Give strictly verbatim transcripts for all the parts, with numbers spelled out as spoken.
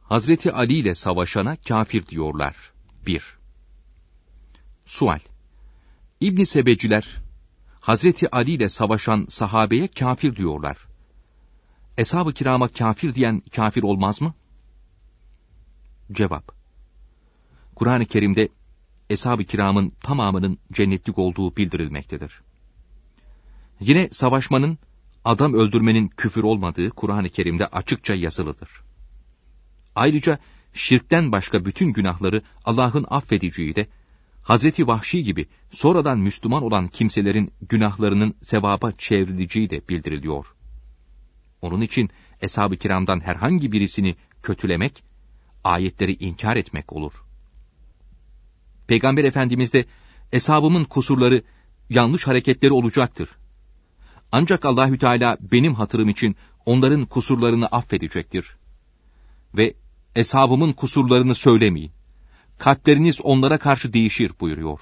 Hazreti Ali ile savaşana kafir diyorlar. bir. Sual: İbn Sebeciler, Hazreti Ali ile savaşan sahabeye kafir diyorlar. Eshab-ı kirama kafir diyen kafir olmaz mı? Cevap: Kur'an-ı Kerim'de Eshab-ı kiramın tamamının cennetlik olduğu bildirilmektedir. Yine savaşmanın, adam öldürmenin küfür olmadığı Kur'an-ı Kerim'de açıkça yazılıdır. Ayrıca şirkten başka bütün günahları Allah'ın affedeceği de, Hazreti Vahşi gibi sonradan Müslüman olan kimselerin günahlarının sevaba çevrileceği de bildiriliyor. Onun için Eshab-ı kiramdan herhangi birisini kötülemek, ayetleri inkar etmek olur. Peygamber Efendimiz de, eshabımın kusurları, yanlış hareketleri olacaktır. Ancak Allahü Teala benim hatırım için onların kusurlarını affedecektir. Ve eshabımın kusurlarını söylemeyin. Kalpleriniz onlara karşı değişir buyuruyor.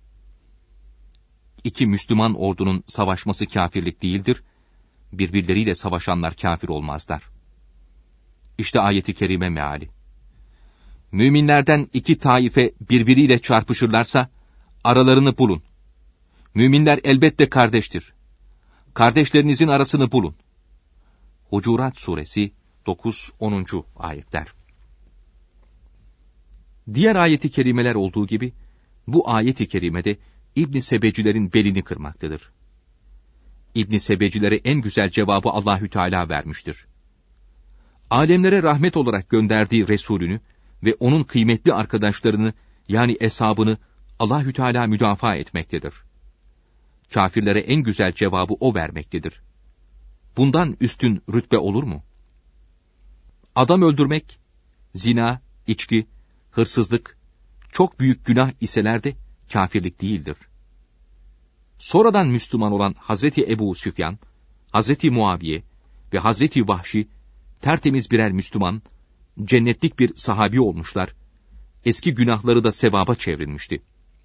İki Müslüman ordunun savaşması kâfirlik değildir. Birbirleriyle savaşanlar kâfir olmazlar. İşte ayeti kerime meali. Müminlerden iki taife birbiriyle çarpışırlarsa aralarını bulun. Müminler elbette kardeştir. Kardeşlerinizin arasını bulun. Hucurat Suresi dokuz onuncu ayetler. Diğer ayeti kerimeler olduğu gibi bu ayeti kerimede İbn Sebecilerin belini kırmaktadır. İbn Sebecilere en güzel cevabı Allahü Teala vermiştir. Alemlere rahmet olarak gönderdiği Resulünü ve onun kıymetli arkadaşlarını, yani eshabını Allahü Teala müdafaa etmektedir. Kafirlere en güzel cevabı o vermektedir. Bundan üstün rütbe olur mu? Adam öldürmek, zina, içki, hırsızlık, çok büyük günah iseler de kafirlik değildir. Sonradan Müslüman olan Hazreti Ebu Süfyan, Hazreti Muaviye ve Hazreti Vahşi, tertemiz birer Müslüman, cennetlik bir sahabi olmuşlar, eski günahları da sevaba çevrilmişti.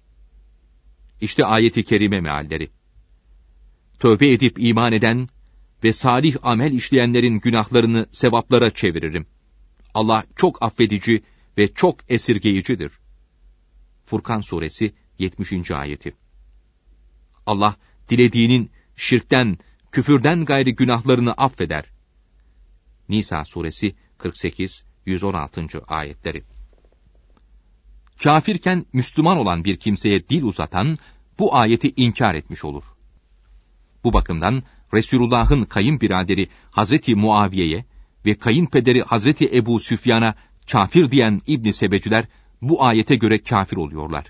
İşte ayeti kerime mealleri. Tövbe edip iman eden ve salih amel işleyenlerin günahlarını sevaplara çeviririm. Allah çok affedici ve çok esirgeyicidir. Furkan Suresi yetmişinci ayeti. Allah dilediğinin şirkten, küfürden gayri günahlarını affeder. Nisa Suresi kırk sekiz yüz on altıncı ayetleri. Kafirken Müslüman olan bir kimseye dil uzatan bu ayeti inkar etmiş olur. Bu bakımdan Resulullah'ın kayınbiraderi Hazreti Muaviye'ye ve kayınpederi Hazreti Ebu Süfyan'a kafir diyen İbn Sebeciler bu ayete göre kafir oluyorlar.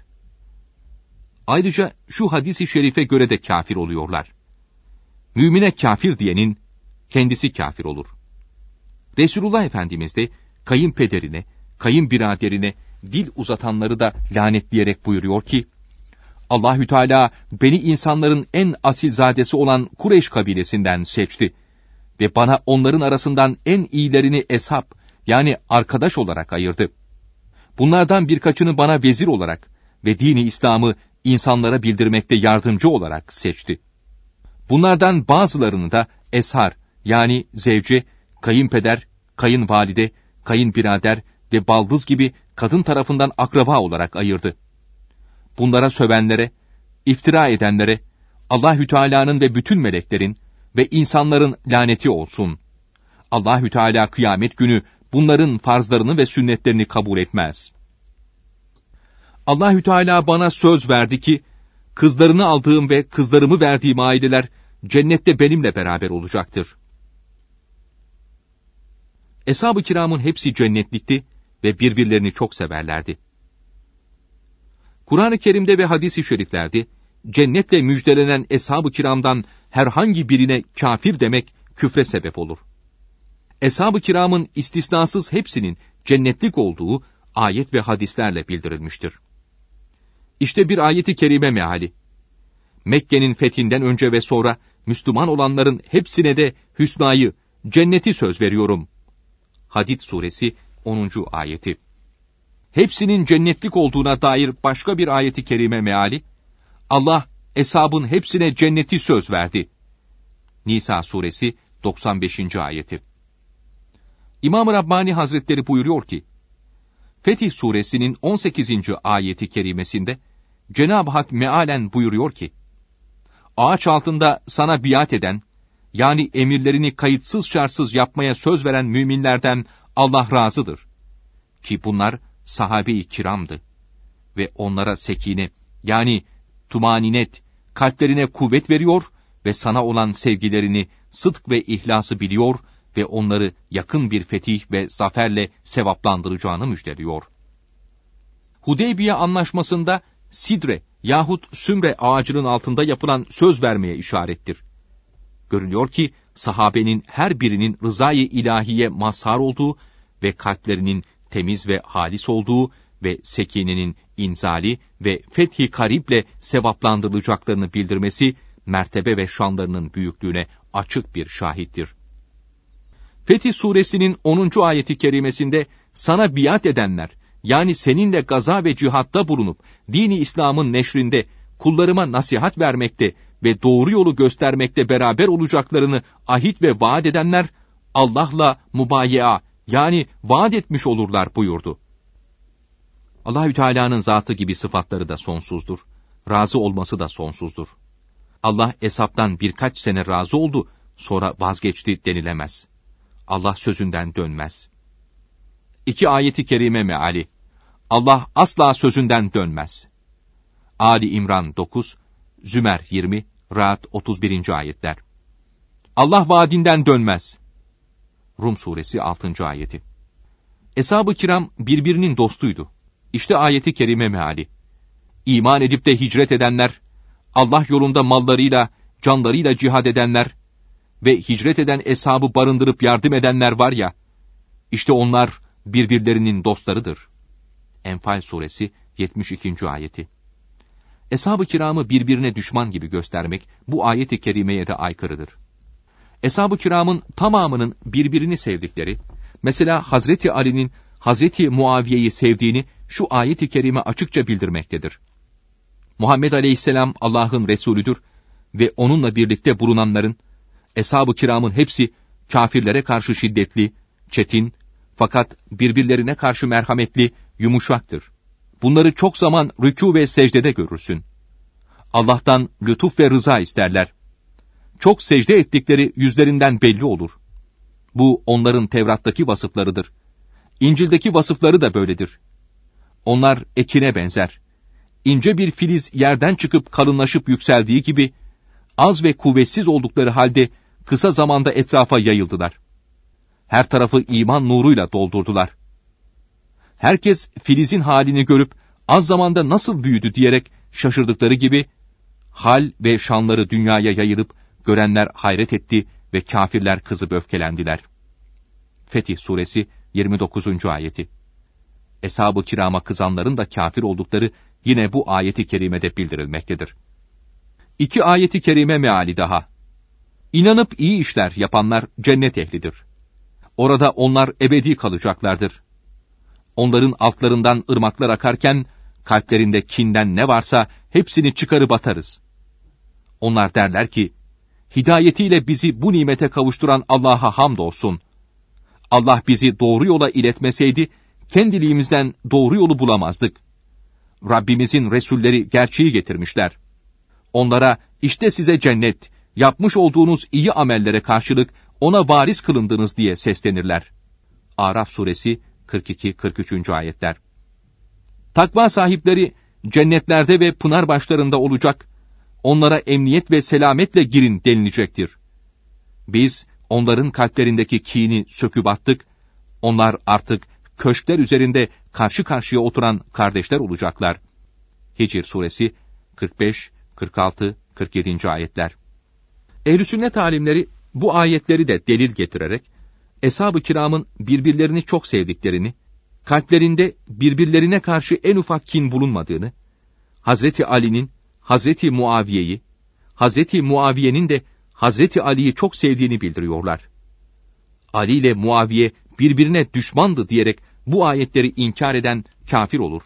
Ayrıca şu hadis-i şerife göre de kafir oluyorlar. Mümine kafir diyenin kendisi kafir olur. Resulullah Efendimiz de kayınpederine, kayınbiraderine dil uzatanları da lanetleyerek buyuruyor ki, Allahü Teala beni insanların en asilzadesi olan Kureyş kabilesinden seçti ve bana onların arasından en iyilerini eshab, yani arkadaş olarak ayırdı. Bunlardan birkaçını bana vezir olarak ve dini İslam'ı insanlara bildirmekte yardımcı olarak seçti. Bunlardan bazılarını da eshar, yani zevce, kayınpeder, kayınvalide, kayınbirader ve baldız gibi kadın tarafından akraba olarak ayırdı. Bunlara sövenlere, iftira edenlere, Allahü Teala'nın ve bütün meleklerin ve insanların laneti olsun. Allahü Teala kıyamet günü bunların farzlarını ve sünnetlerini kabul etmez. Allahü Teala bana söz verdi ki, kızlarını aldığım ve kızlarımı verdiğim aileler cennette benimle beraber olacaktır. Eshab-ı kiramın hepsi cennetlikti ve birbirlerini çok severlerdi. Kur'an-ı Kerim'de ve hadis-i şeriflerde cennetle müjdelenen eshab-ı kiramdan herhangi birine kafir demek küfre sebep olur. Eshab-ı kiramın istisnasız hepsinin cennetlik olduğu ayet ve hadislerle bildirilmiştir. İşte bir ayeti kerime meali. Mekke'nin fethinden önce ve sonra Müslüman olanların hepsine de hüsnayı, cenneti söz veriyorum. Hadid Suresi onuncu ayeti. Hepsinin cennetlik olduğuna dair başka bir ayeti kerime meali, Allah eshabın hepsine cenneti söz verdi. Nisa Suresi doksan beşinci ayeti. İmam-ı Rabbani Hazretleri buyuruyor ki, Fetih Suresinin on sekizinci ayeti kerimesinde Cenab-ı Hak mealen buyuruyor ki, ağaç altında sana biat eden, yani emirlerini kayıtsız şartsız yapmaya söz veren müminlerden Allah razıdır. Ki bunlar sahabe-i kiramdı. Ve onlara sekine, yani tumaninet, kalplerine kuvvet veriyor ve sana olan sevgilerini, sıdk ve ihlası biliyor ve onları yakın bir fetih ve zaferle sevaplandıracağını müjdeliyor. Hudeybiye anlaşmasında sidre yahut sümre ağacının altında yapılan söz vermeye işarettir. Görülüyor ki sahabenin her birinin rızayı ilahiye mazhar olduğu ve kalplerinin temiz ve halis olduğu ve sekinenin inzali ve fethi karible sevaplandırılacaklarını bildirmesi, mertebe ve şanlarının büyüklüğüne açık bir şahittir. Fetih Suresinin onuncu ayeti kerimesinde sana biat edenler, yani seninle gaza ve cihatta bulunup dini İslam'ın neşrinde kullarıma nasihat vermekte ve doğru yolu göstermekte beraber olacaklarını ahit ve vaat edenler Allah'la mubayea, yani vaat etmiş olurlar buyurdu. Allahü Teala'nın zatı gibi sıfatları da sonsuzdur. Razı olması da sonsuzdur. Allah hesaptan birkaç sene razı oldu, sonra vazgeçti denilemez. Allah sözünden dönmez. İki ayeti kerime meali. Allah asla sözünden dönmez. Ali İmran dokuz, Zümer yirmi, Ra'd otuz birinci ayetler. Allah vaadinden dönmez. Rum suresi altıncı ayeti. Eshab-ı kiram birbirinin dostuydu. İşte ayeti kerime meali. İman edip de hicret edenler, Allah yolunda mallarıyla, canlarıyla cihad edenler ve hicret eden eshabı barındırıp yardım edenler var ya, işte onlar birbirlerinin dostlarıdır. Enfal suresi yetmiş ikinci ayeti. Eshab-ı kiramı birbirine düşman gibi göstermek bu ayeti kerimeye de aykırıdır. Eshab-ı kiramın tamamının birbirini sevdikleri, mesela Hazreti Ali'nin Hazreti Muaviye'yi sevdiğini şu ayet-i kerime açıkça bildirmektedir. Muhammed Aleyhisselam Allah'ın Resulüdür ve onunla birlikte bulunanların, eshab-ı kiramın hepsi kafirlere karşı şiddetli, çetin, fakat birbirlerine karşı merhametli, yumuşaktır. Bunları çok zaman rükû ve secdede görürsün. Allah'tan lütuf ve rıza isterler. Çok secde ettikleri yüzlerinden belli olur. Bu onların Tevrat'taki vasıflarıdır. İncil'deki vasıfları da böyledir. Onlar ekine benzer. İnce bir filiz yerden çıkıp kalınlaşıp yükseldiği gibi, az ve kuvvetsiz oldukları halde kısa zamanda etrafa yayıldılar. Her tarafı iman nuruyla doldurdular. Herkes filizin halini görüp az zamanda nasıl büyüdü diyerek şaşırdıkları gibi, hal ve şanları dünyaya yayılıp görenler hayret etti ve kafirler kızıp öfkelendiler. Fetih Suresi yirmi dokuzuncu ayeti. Eshab-ı kirama kızanların da kafir oldukları yine bu ayeti kerimede bildirilmektedir. İki ayeti kerime meali daha. İnanıp iyi işler yapanlar cennet ehlidir. Orada onlar ebedi kalacaklardır. Onların altlarından ırmaklar akarken, kalplerinde kinden ne varsa hepsini çıkarıp atarız. Onlar derler ki, hidayetiyle bizi bu nimete kavuşturan Allah'a hamdolsun. Allah bizi doğru yola iletmeseydi, kendiliğimizden doğru yolu bulamazdık. Rabbimizin Resulleri gerçeği getirmişler. Onlara, işte size cennet, yapmış olduğunuz iyi amellere karşılık ona varis kılındınız diye seslenirler. Araf suresi kırk iki kırk üçüncü ayetler. Takva sahipleri cennetlerde ve pınar başlarında olacak, onlara emniyet ve selametle girin denilecektir. Biz onların kalplerindeki kini söküp attık, onlar artık köşkler üzerinde karşı karşıya oturan kardeşler olacaklar. Hicr suresi kırk beş, kırk altı, kırk yedinci ayetler. Ehl-i sünnet alimleri bu ayetleri de delil getirerek, eshab-ı kiramın birbirlerini çok sevdiklerini, kalplerinde birbirlerine karşı en ufak kin bulunmadığını, Hazreti Ali'nin Hazreti Muaviye'yi, Hazreti Muaviye'nin de Hazreti Ali'yi çok sevdiğini bildiriyorlar. Ali ile Muaviye birbirine düşmandı diyerek bu ayetleri inkar eden kafir olur.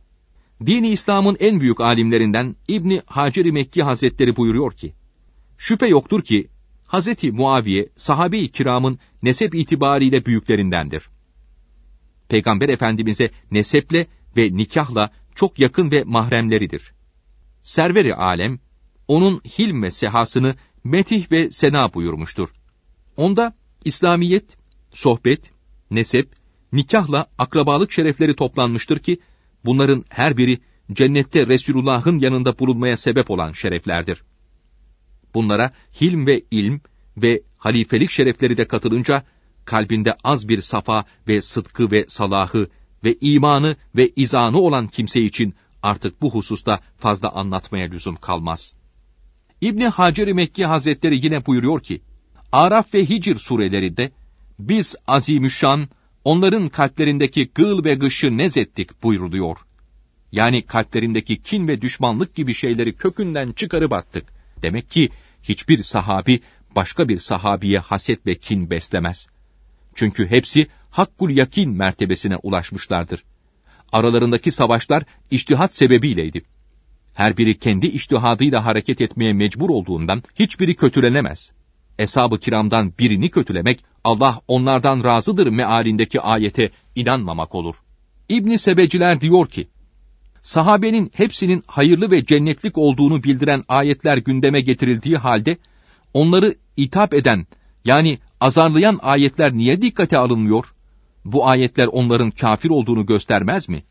Din-i İslam'ın en büyük alimlerinden İbni Hacer-i Mekki Hazretleri buyuruyor ki, şüphe yoktur ki Hazreti Muaviye, sahabe-i kiramın nesep itibariyle büyüklerindendir. Peygamber Efendimiz'e neseple ve nikahla çok yakın ve mahremleridir. Server-i alem, onun hilm ve sehasını metih ve sena buyurmuştur. Onda İslamiyet, sohbet, nesep, nikahla akrabalık şerefleri toplanmıştır ki, bunların her biri cennette Resulullah'ın yanında bulunmaya sebep olan şereflerdir. Bunlara hilm ve ilm ve halifelik şerefleri de katılınca, kalbinde az bir safa ve sıdkı ve salahı ve imanı ve izanı olan kimse için artık bu hususta fazla anlatmaya lüzum kalmaz. İbni Hacer-i Mekki Hazretleri yine buyuruyor ki, Araf ve Hicr surelerinde, biz azimüşşan, onların kalplerindeki gıl ve gışı nezettik buyruluyor. Yani kalplerindeki kin ve düşmanlık gibi şeyleri kökünden çıkarıp attık. Demek ki hiçbir sahabi başka bir sahabiye haset ve kin beslemez. Çünkü hepsi hakkul yakin mertebesine ulaşmışlardır. Aralarındaki savaşlar içtihat sebebiyleydi. Her biri kendi içtihadıyla hareket etmeye mecbur olduğundan hiçbiri kötülenemez. Eshab-ı kiramdan birini kötülemek, Allah onlardan razıdır mealindeki ayete inanmamak olur. İbn-i Sebeciler diyor ki, sahabenin hepsinin hayırlı ve cennetlik olduğunu bildiren ayetler gündeme getirildiği halde, onları itap eden, yani azarlayan ayetler niye dikkate alınmıyor? Bu ayetler onların kafir olduğunu göstermez mi?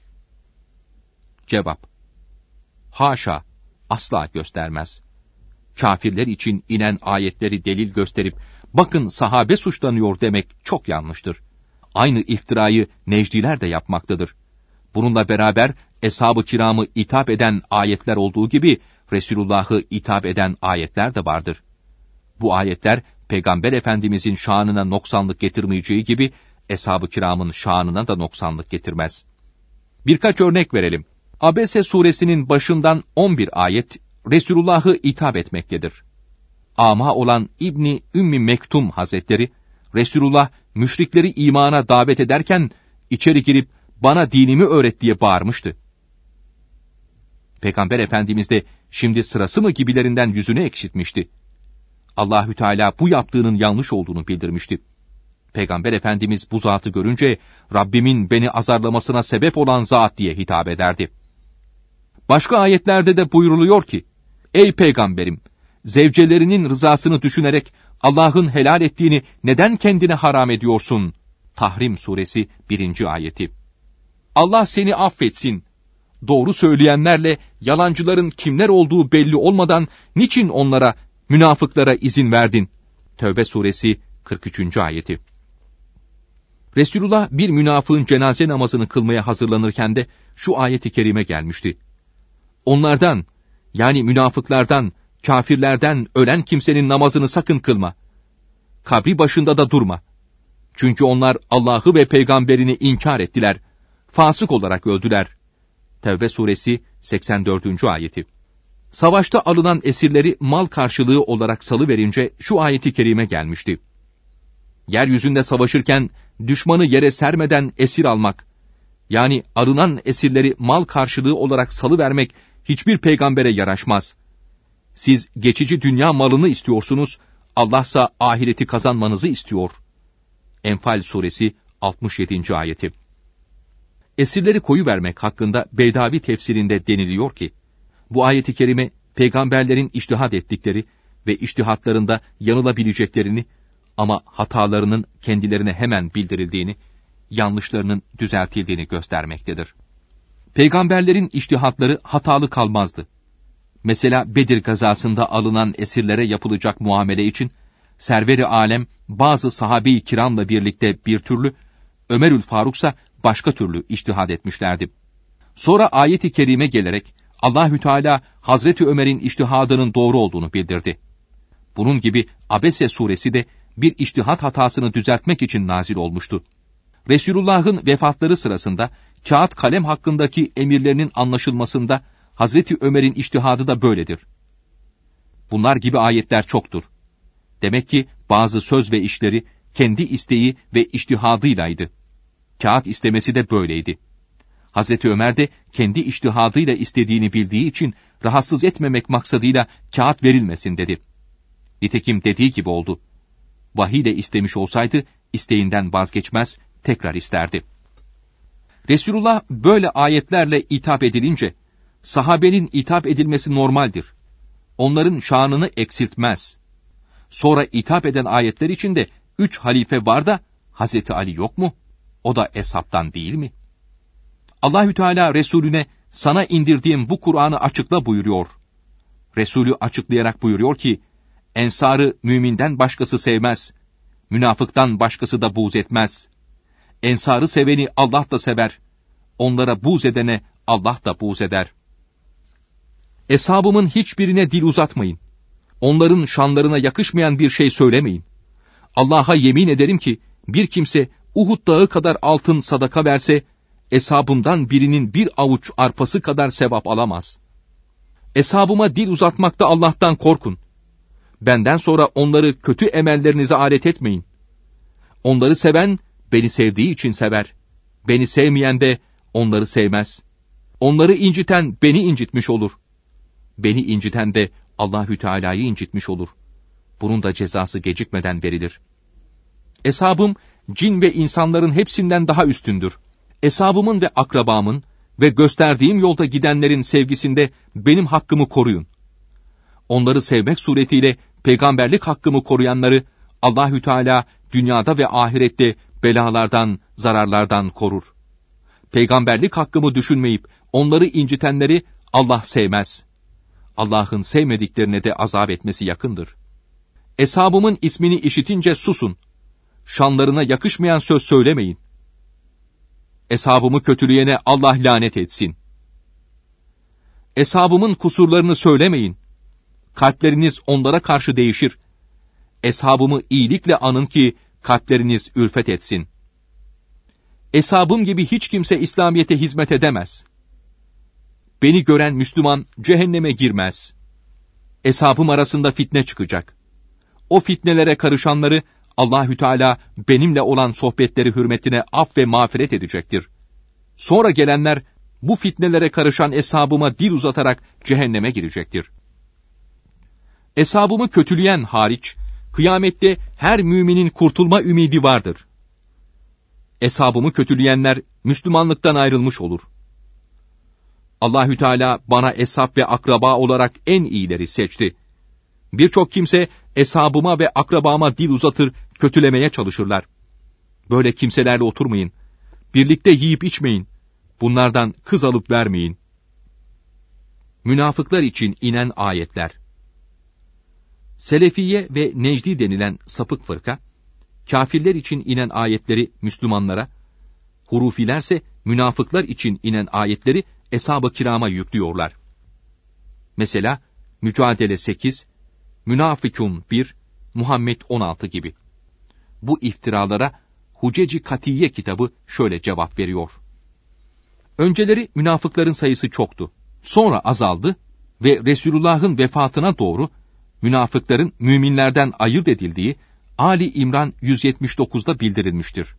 Cevap: haşa, asla göstermez. Kafirler için inen ayetleri delil gösterip, bakın sahabe suçlanıyor demek çok yanlıştır. Aynı iftirayı Necdiler de yapmaktadır. Bununla beraber, Eshab-ı kiramı itap eden ayetler olduğu gibi, Resulullah'ı itap eden ayetler de vardır. Bu ayetler, Peygamber Efendimizin şanına noksanlık getirmeyeceği gibi, Eshab-ı kiramın şanına da noksanlık getirmez. Birkaç örnek verelim. Abese suresinin başından on bir ayet, Resulullah'ı itap etmektedir. Ama olan İbni Ümmi Mektum Hazretleri, Resulullah müşrikleri imana davet ederken, içeri girip bana dinimi öğret diye bağırmıştı. Peygamber Efendimiz de şimdi sırası mı gibilerinden yüzünü ekşitmişti. Allahü Teala bu yaptığının yanlış olduğunu bildirmişti. Peygamber Efendimiz bu zatı görünce, Rabbimin beni azarlamasına sebep olan zat diye hitap ederdi. Başka ayetlerde de buyruluyor ki, ey peygamberim, zevcelerinin rızasını düşünerek Allah'ın helal ettiğini neden kendine haram ediyorsun? Tahrim suresi birinci ayeti. Allah seni affetsin. Doğru söyleyenlerle yalancıların kimler olduğu belli olmadan niçin onlara, münafıklara izin verdin? Tevbe suresi kırk üçüncü ayeti. Resulullah bir münafığın cenaze namazını kılmaya hazırlanırken de şu ayeti kerime gelmişti. Onlardan, yani münafıklardan, kafirlerden ölen kimsenin namazını sakın kılma. Kabri başında da durma. Çünkü onlar Allah'ı ve peygamberini inkar ettiler. Fasık olarak öldüler. Tevbe suresi seksen dördüncü ayeti. Savaşta alınan esirleri mal karşılığı olarak salıverince şu ayeti kerime gelmişti. Yeryüzünde savaşırken düşmanı yere sermeden esir almak, yani alınan esirleri mal karşılığı olarak salıvermek hiçbir peygambere yaraşmaz. Siz geçici dünya malını istiyorsunuz, Allah'sa ahireti kazanmanızı istiyor. Enfal suresi altmış yedinci ayeti. Esirleri koyuvermek hakkında Beydavi tefsirinde deniliyor ki, bu ayeti kerime peygamberlerin içtihad ettikleri ve içtihatlarında yanılabileceklerini ama hatalarının kendilerine hemen bildirildiğini, yanlışlarının düzeltildiğini göstermektedir. Peygamberlerin içtihatları hatalı kalmazdı. Mesela Bedir gazasında alınan esirlere yapılacak muamele için, Server-i Alem bazı sahabe-i kiramla birlikte bir türlü, Ömerül Faruk'sa başka türlü içtihad etmişlerdi. Sonra ayet-i kerime gelerek, Allahü Teala Hazreti Ömer'in içtihadının doğru olduğunu bildirdi. Bunun gibi Abese suresi de bir içtihat hatasını düzeltmek için nazil olmuştu. Resulullah'ın vefatları sırasında kağıt kalem hakkındaki emirlerinin anlaşılmasında Hazreti Ömer'in içtihadı da böyledir. Bunlar gibi ayetler çoktur. Demek ki bazı söz ve işleri kendi isteği ve içtihadıylaydı. Kağıt istemesi de böyleydi. Hazreti Ömer de kendi içtihadıyla istediğini bildiği için rahatsız etmemek maksadıyla kağıt verilmesin dedi. Nitekim dediği gibi oldu. Vahiy ile istemiş olsaydı, isteğinden vazgeçmez, tekrar isterdi. Resulullah böyle ayetlerle hitap edilince, sahabenin hitap edilmesi normaldir. Onların şanını eksiltmez. Sonra hitap eden ayetler içinde üç halife var da, Hazreti Ali yok mu? O da eshaptan değil mi? Allahü Teala Resulüne, sana indirdiğim bu Kur'an'ı açıkla buyuruyor. Resulü açıklayarak buyuruyor ki, Ensarı müminden başkası sevmez, münafıktan başkası da buğz etmez. Ensarı seveni Allah da sever, onlara buğz edene Allah da buğz eder. Eshabımın hiçbirine dil uzatmayın. Onların şanlarına yakışmayan bir şey söylemeyin. Allah'a yemin ederim ki, bir kimse Uhud dağı kadar altın sadaka verse, eshabımdan birinin bir avuç arpası kadar sevap alamaz. Eshabıma dil uzatmakta Allah'tan korkun. Benden sonra onları kötü emellerinize alet etmeyin. Onları seven, beni sevdiği için sever. Beni sevmeyen de onları sevmez. Onları inciten beni incitmiş olur. Beni inciten de Allahü Teala'yı incitmiş olur. Bunun da cezası gecikmeden verilir. Eshabım, cin ve insanların hepsinden daha üstündür. Eshabımın ve akrabamın ve gösterdiğim yolda gidenlerin sevgisinde benim hakkımı koruyun. Onları sevmek suretiyle peygamberlik hakkımı koruyanları Allahü Teala dünyada ve ahirette belalardan, zararlardan korur. Peygamberlik hakkımı düşünmeyip onları incitenleri Allah sevmez. Allah'ın sevmediklerine de azap etmesi yakındır. Eshabımın ismini işitince susun. Şanlarına yakışmayan söz söylemeyin. Eshabımı kötüleyene Allah lanet etsin. Eshabımın kusurlarını söylemeyin. Kalpleriniz onlara karşı değişir. Eshabımı iyilikle anın ki kalpleriniz ülfet etsin. Eshabım gibi hiç kimse İslamiyet'e hizmet edemez. Beni gören Müslüman cehenneme girmez. Eshabım arasında fitne çıkacak. O fitnelere karışanları Allahü Teala benimle olan sohbetleri hürmetine af ve mağfiret edecektir. Sonra gelenler bu fitnelere karışan eshabıma dil uzatarak cehenneme girecektir. Eshabımı kötüleyen hariç, kıyamette her müminin kurtulma ümidi vardır. Eshabımı kötüleyenler Müslümanlıktan ayrılmış olur. Allahü Teala bana eshab ve akraba olarak en iyileri seçti. Birçok kimse eshabıma ve akrabama dil uzatır, kötülemeye çalışırlar. Böyle kimselerle oturmayın. Birlikte yiyip içmeyin. Bunlardan kız alıp vermeyin. Münafıklar için inen ayetler. Selefiye ve Necdi denilen sapık fırka, kâfirler için inen ayetleri Müslümanlara, hurufilerse münafıklar için inen ayetleri eshab-ı kirama yüklüyorlar. Mesela Mücadele sekiz, Münafıkun bir, Muhammed on altı gibi. Bu iftiralara Hucec-i Katiye kitabı şöyle cevap veriyor. Önceleri münafıkların sayısı çoktu. Sonra azaldı ve Resulullah'ın vefatına doğru münafıkların müminlerden ayırt edildiği Ali İmran yüz yetmiş dokuzda bildirilmiştir.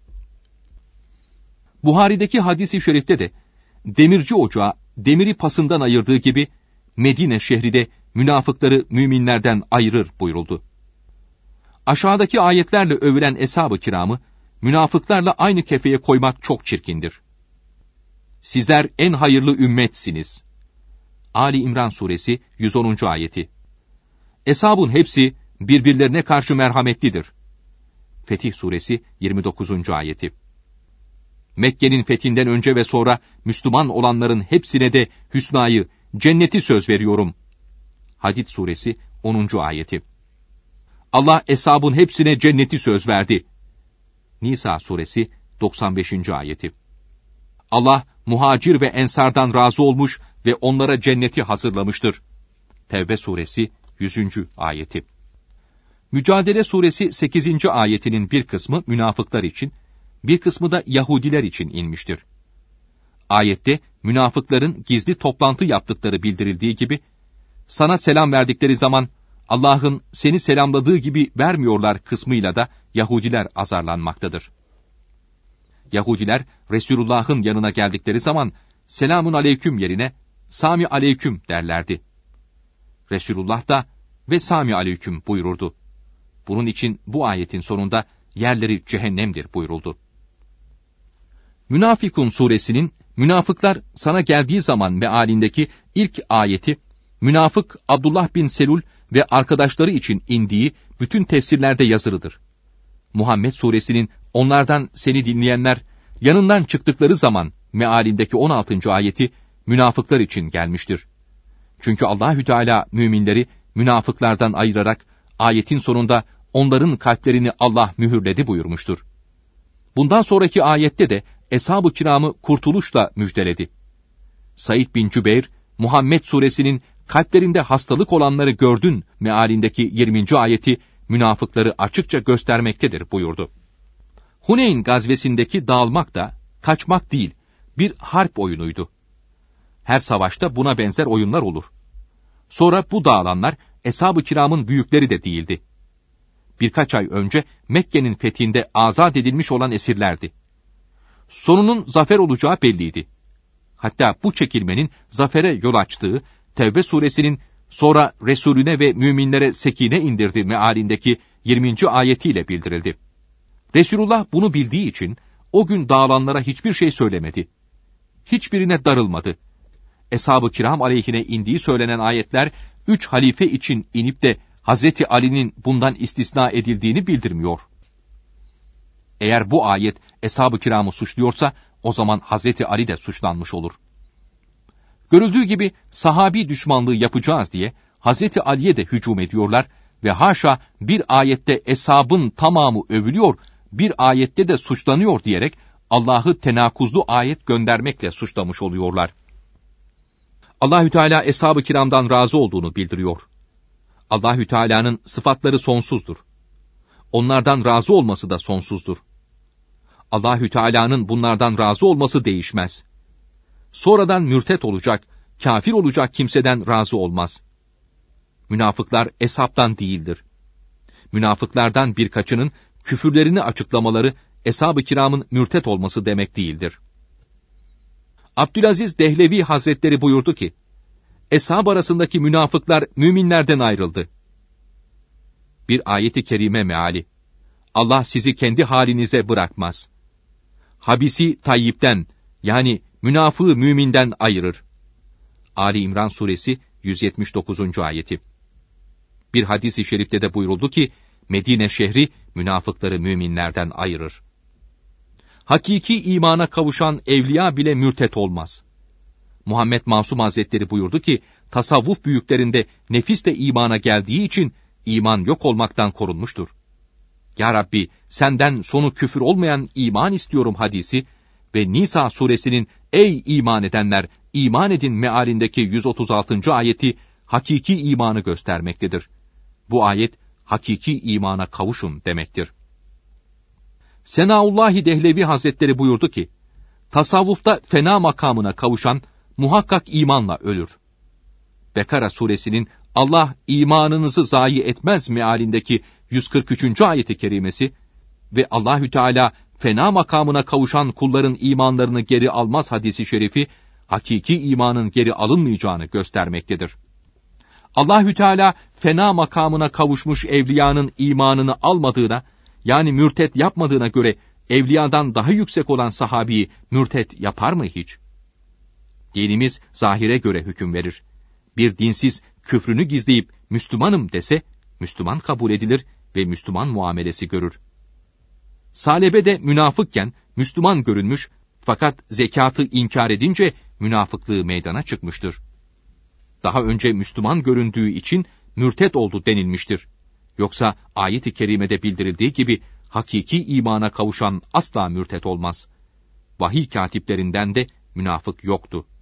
Buhari'deki hadis-i şerifte de demirci ocağı demiri pasından ayırdığı gibi Medine şehri de münafıkları müminlerden ayırır buyuruldu. Aşağıdaki ayetlerle övülen eshab-ı kiramı münafıklarla aynı kefeye koymak çok çirkindir. Sizler en hayırlı ümmetsiniz. Ali İmran suresi yüz onuncu ayeti. Eshabın hepsi birbirlerine karşı merhametlidir. Fetih suresi yirmi dokuzuncu ayeti. Mekke'nin fethinden önce ve sonra Müslüman olanların hepsine de hüsnayı, cenneti söz veriyorum. Hadid suresi onuncu ayeti. Allah eshabın hepsine cenneti söz verdi. Nisa suresi doksan beşinci ayeti. Allah muhacir ve ensardan razı olmuş ve onlara cenneti hazırlamıştır. Tevbe suresi yüzüncü ayeti. Mücadele suresi sekizinci ayetinin bir kısmı münafıklar için, bir kısmı da Yahudiler için inmiştir. Ayette münafıkların gizli toplantı yaptıkları bildirildiği gibi, sana selam verdikleri zaman Allah'ın seni selamladığı gibi vermiyorlar kısmıyla da Yahudiler azarlanmaktadır. Yahudiler Resulullah'ın yanına geldikleri zaman selamun aleyküm yerine Sami aleyküm derlerdi. Resulullah da ve sami aleyküm buyururdu. Bunun için bu ayetin sonunda yerleri cehennemdir buyuruldu. Münafikun suresinin münafıklar sana geldiği zaman mealindeki ilk ayeti, münafık Abdullah bin Selul ve arkadaşları için indiği bütün tefsirlerde yazılıdır. Muhammed suresinin onlardan seni dinleyenler yanından çıktıkları zaman mealindeki on altıncı ayeti münafıklar için gelmiştir. Çünkü Allahü Teala müminleri münafıklardan ayırarak ayetin sonunda onların kalplerini Allah mühürledi buyurmuştur. Bundan sonraki ayette de Eshab-ı Kiram'ı kurtuluşla müjdeledi. Said bin Cübeyr, Muhammed suresinin kalplerinde hastalık olanları gördün mealindeki yirminci ayeti münafıkları açıkça göstermektedir buyurdu. Huneyn gazvesindeki dağılmak da kaçmak değil, bir harp oyunuydu. Her savaşta buna benzer oyunlar olur. Sonra bu dağılanlar Eshab-ı Kiram'ın büyükleri de değildi. Birkaç ay önce Mekke'nin fethinde azat edilmiş olan esirlerdi. Sonunun zafer olacağı belliydi. Hatta bu çekilmenin zafere yol açtığı Tevbe suresinin sonra Resulüne ve müminlere sekine indirdi mealindeki yirminci ayetiyle bildirildi. Resulullah bunu bildiği için o gün dağılanlara hiçbir şey söylemedi. Hiçbirine darılmadı. Eshab-ı Kiram aleyhine indiği söylenen ayetler üç halife için inip de Hazreti Ali'nin bundan istisna edildiğini bildirmiyor. Eğer bu ayet Eshab-ı Kiram'ı suçluyorsa o zaman Hazreti Ali de suçlanmış olur. Görüldüğü gibi sahabi düşmanlığı yapacağız diye Hazreti Ali'ye de hücum ediyorlar ve haşa bir ayette eshabın tamamı övülüyor, bir ayette de suçlanıyor diyerek Allah'ı tenakuzlu ayet göndermekle suçlamış oluyorlar. Allahü Teala Eshab-ı Kiram'dan razı olduğunu bildiriyor. Allahü Teala'nın sıfatları sonsuzdur. Onlardan razı olması da sonsuzdur. Allahü Teala'nın bunlardan razı olması değişmez. Sonradan mürtet olacak, kafir olacak kimseden razı olmaz. Münafıklar eshaptan değildir. Münafıklardan birkaçının küfürlerini açıklamaları Eshab-ı Kiram'ın mürtet olması demek değildir. Abdülaziz Dehlevi Hazretleri buyurdu ki, Eshab arasındaki münafıklar müminlerden ayrıldı. Bir ayeti kerime meali, Allah sizi kendi halinize bırakmaz. Habisi Tayyip'ten, yani münafığı müminden ayırır. Ali İmran suresi yüz yetmiş dokuzuncu ayeti. Bir hadis-i şerifte de buyuruldu ki, Medine şehri münafıkları müminlerden ayırır. Hakiki imana kavuşan evliya bile mürtet olmaz. Muhammed Masum Hazretleri buyurdu ki, tasavvuf büyüklerinde nefis de imana geldiği için iman yok olmaktan korunmuştur. Ya Rabbi, senden sonu küfür olmayan iman istiyorum hadisi ve Nisa suresinin ey iman edenler, iman edin mealindeki yüz otuz altıncı ayeti hakiki imanı göstermektedir. Bu ayet, hakiki imana kavuşun demektir. Senaullahi Dehlevi Hazretleri buyurdu ki, tasavvufta fena makamına kavuşan muhakkak imanla ölür. Bekara suresinin Allah imanınızı zayi etmez mealindeki yüz kırk üçüncü ayeti kerimesi ve Allahü Teala fena makamına kavuşan kulların imanlarını geri almaz hadisi şerifi, hakiki imanın geri alınmayacağını göstermektedir. Allahü Teala fena makamına kavuşmuş evliyanın imanını almadığına, yani mürtet yapmadığına göre evliyadan daha yüksek olan sahabiyi mürtet yapar mı hiç? Dinimiz zahire göre hüküm verir. Bir dinsiz küfrünü gizleyip Müslümanım dese, Müslüman kabul edilir ve Müslüman muamelesi görür. Salebe de münafıkken Müslüman görünmüş, fakat zekatı inkar edince münafıklığı meydana çıkmıştır. Daha önce Müslüman göründüğü için mürtet oldu denilmiştir. Yoksa ayet-i kerimede bildirildiği gibi hakiki imana kavuşan asla mürtet olmaz. Vahiy katiplerinden de münafık yoktu.